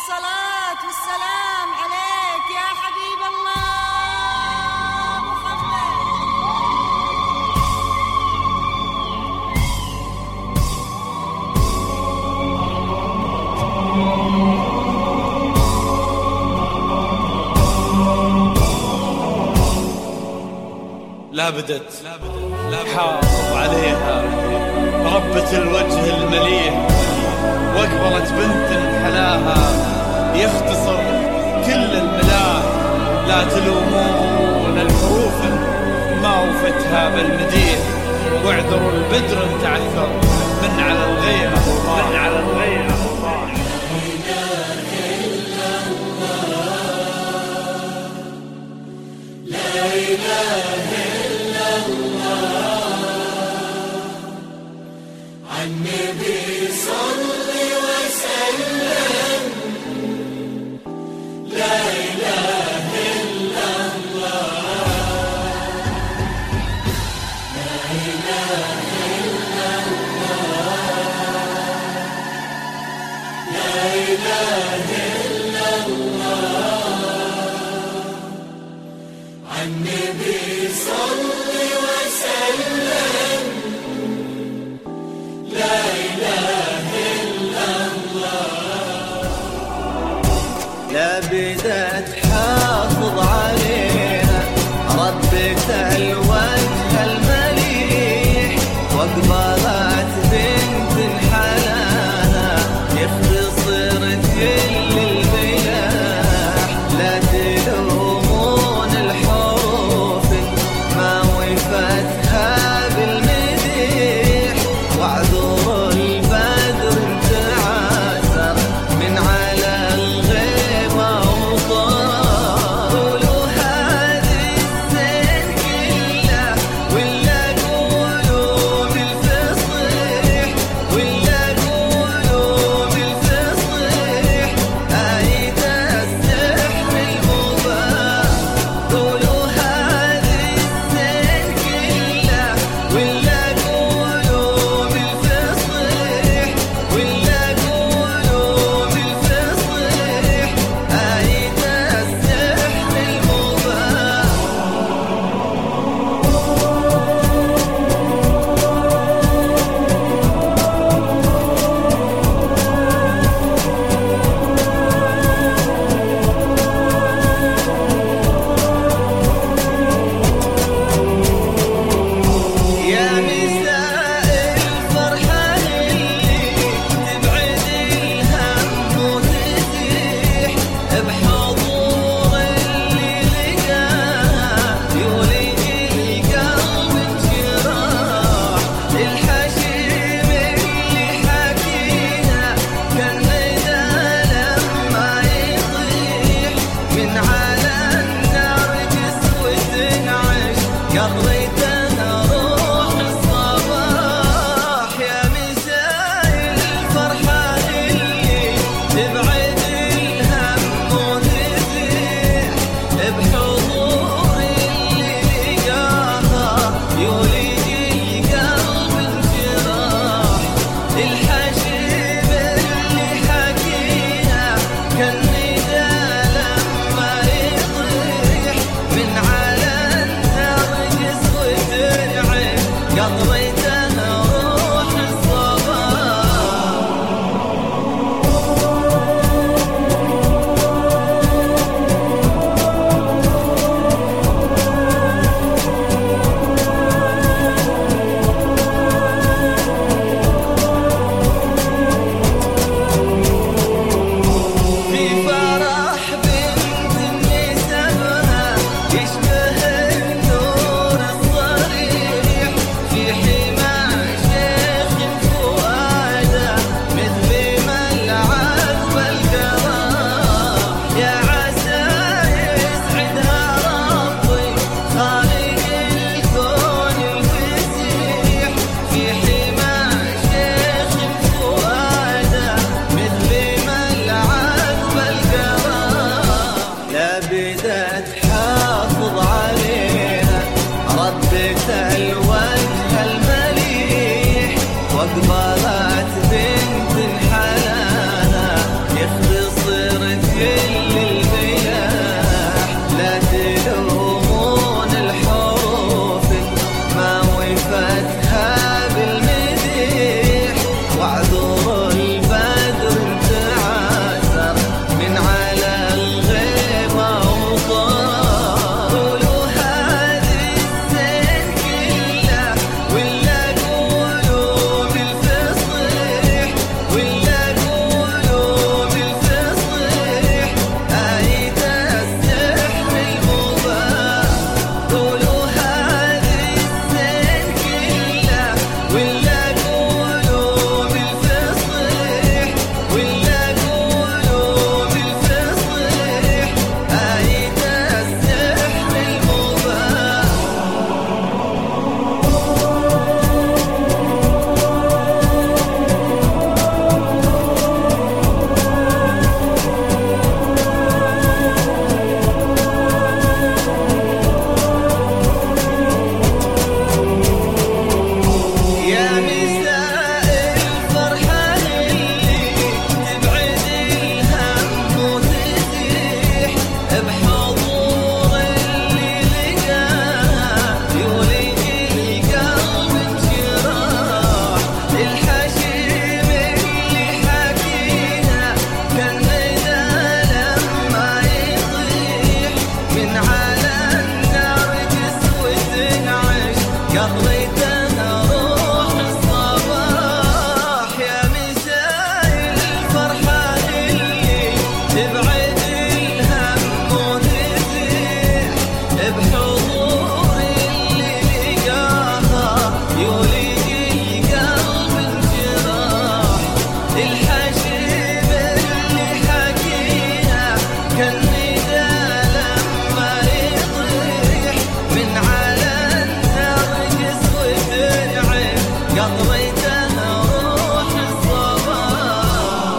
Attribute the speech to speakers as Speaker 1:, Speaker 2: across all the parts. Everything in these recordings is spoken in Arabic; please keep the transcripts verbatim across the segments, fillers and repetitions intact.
Speaker 1: الصلاة والسلام عليك يا حبيب الله محمد.
Speaker 2: لا بدت حافظ عليها ربة الوجه المليح، واقبلت بنت حلاها يختصر كل الملاح. لا تلومون الحروف ما وفتها بالمديح، واعذروا البدر تعثر من على الغيمة من على الغيمة
Speaker 3: لا إله إلا الله عالنبي صل وسلم. لا إله إلا الله لا إله إلا الله لا إله إلا الله عالنبي صل وسلم. لا إله إلا الله. لا بدت حافظ عليها ربة الوجه المليح، واقبلت بنت حلاها يختصر كل الملاح. لا تلومون الحروف ما وفتها بالمديح، واعذروا البدر تعاثر من على الغيمة وطار. قولوا هذه الزين كله ولا قولوا بالفصيح، ولا قولوا بالفصيح آية السحر المباح. قولوا هذه الزين كله ولا قولوا بالفصيح، ولا قولوا بالفصيح آية السحر المباح. يا مساء الفرحة اللي تبعد الهم وتزيح، بحضور اللي لقاها يولج القلب انشراح. الحشيم اللي حكيها كان ندى لما يطيح، من على النرجس وتنعش قضيتها روح الصباح. يا مساء الفرحة اللي تبعد الهم وتزيح، بحضور اللي لقاها يولج القلب انشراح. الحشيم اللي حكيها كان ندى لما يطيح، من على النرجس وتنعش قضيتها روح الصباح. في فرح بنت نسبها يشبه النور الصريح، في حمى شيخ فؤاده مثل ملعب بالقرار. يا عسى يسعدها ربي خالق الكون الفسيح، في حمى شيخ فؤاده مثل ملعب بالقرار. لا بدت حافظ عليها ربة الوجه المليح، واقبلت بنت حلاها يختصر قضيته روح الصباح.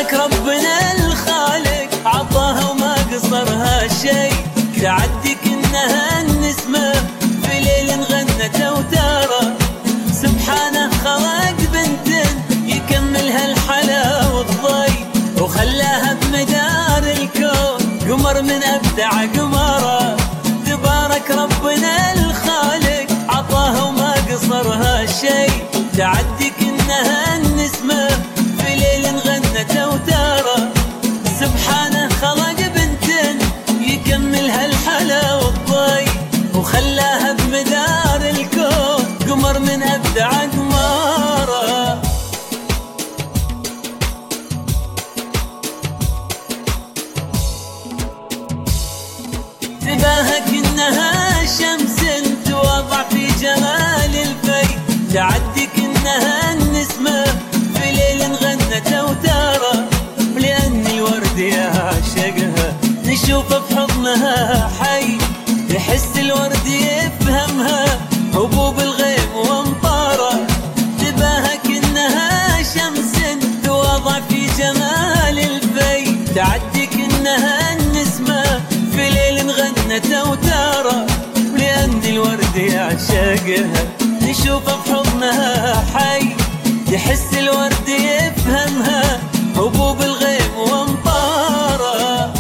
Speaker 3: تبارك ربنا الخالق عطاها وما قصرها شيء، تعدي كأنها النسمة في ليل غنت أوتارة. سبحانه خلق بنت يكملها الحلا والضي، وخلاها بمدار الكون قمر من أبدع قمارة. تبارك ربنا الخالق عطاها وما قصرها شيء، تعدي كأنها النسمة في ليل غنت أوتارة. سبحانه خلق بنت يكملها الحلا والضي، وخلاها بمدار الكون قمر من أبدع قمارة. تباهك إنها شمس توضع في جمال الفي، تعدي كأنها النسمة في ليل غنت أوتارة. لأن الورد يعشقها نشوفه في حضنها حي، تحس الورد يفهمها هبوب الغيم وامطاره. تباهك إنها شمس توضع في جمال الفي، تعدي كأنها النسمة في ليل غنت أوتارة. لأن الورد يعشقها نشوفه في حضنها حي، تحس الورد يفهمها هبوب الغيم وامطاره.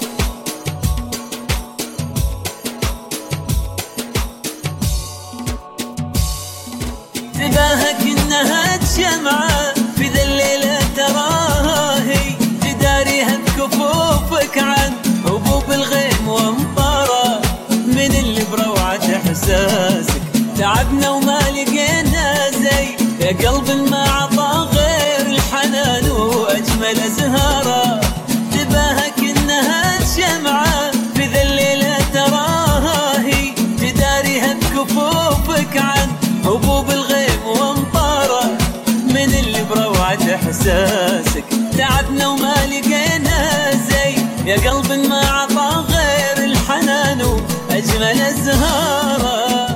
Speaker 3: تباهك إنها تشمعة في ذا الليلة تراها هي، تداريها بكفوفك عن هبوب الغيم وامطاره. من اللي بروعة إحساسك تعبنا وما لقينا زي، يا قلب ما عطى غير الحنان وأجمل أزهاره. تباهك إنها شمعة في ذا الليلة تراها هي، تداريها بكفوفك عن هبوب الغيم وامطاره. من اللي بروعة إحساسك تعبنا وما لقينا زي، يا قلب ما عطى غير الحنان وأجمل أزهاره.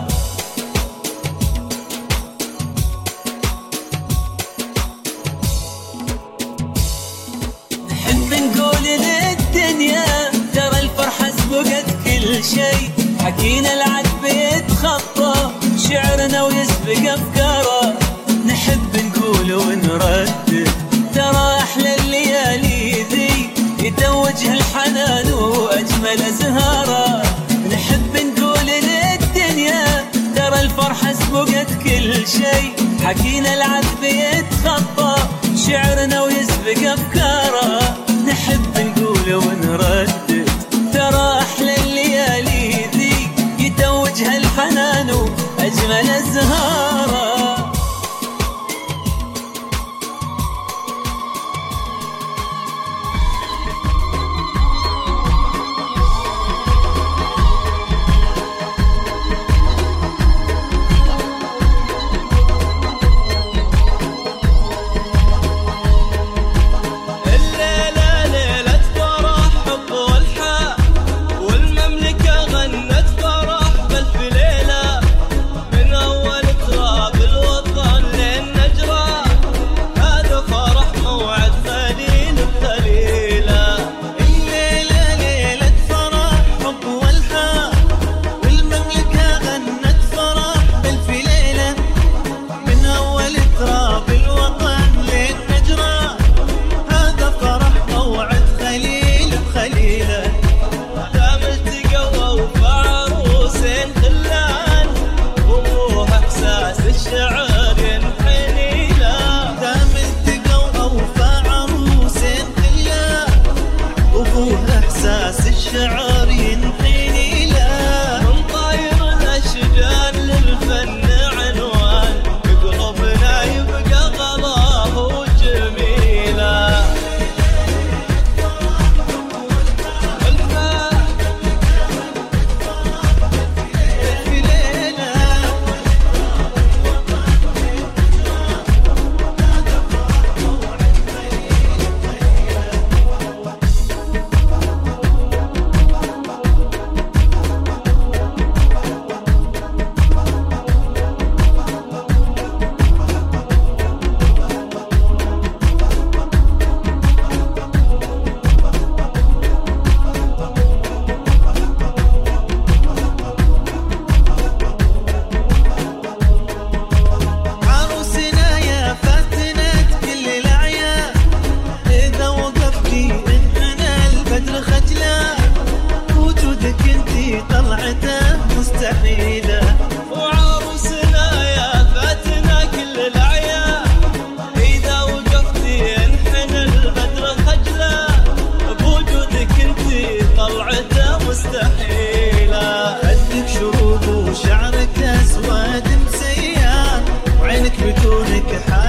Speaker 3: نقول للدنيا ترى الفرحة سبقت كل شيء، حكينا العذب يتخطى شعرنا ويسبق أفكاره. نحب نقول ونردد ترى أحلى الليالي ذي، يتوجه الحنان وأجمل أزهاره. نحب نقول للدنيا ترى الفرحة سبقت كل شيء، حكينا العذب يتخطى شعرنا ويسبق أفكاره. نحب نقول ونردد ترى أحلى الليالي ذي، يتوجها الحنان وأجمل أزهاره.
Speaker 4: غنت فرح بألف ليلة من أول تراب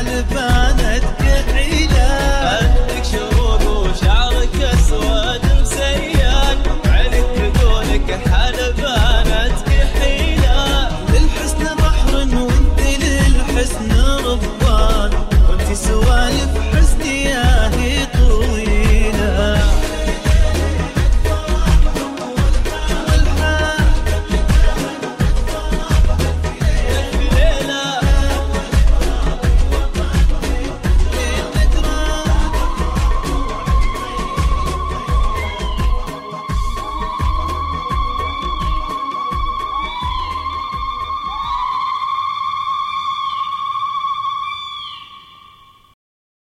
Speaker 2: الباب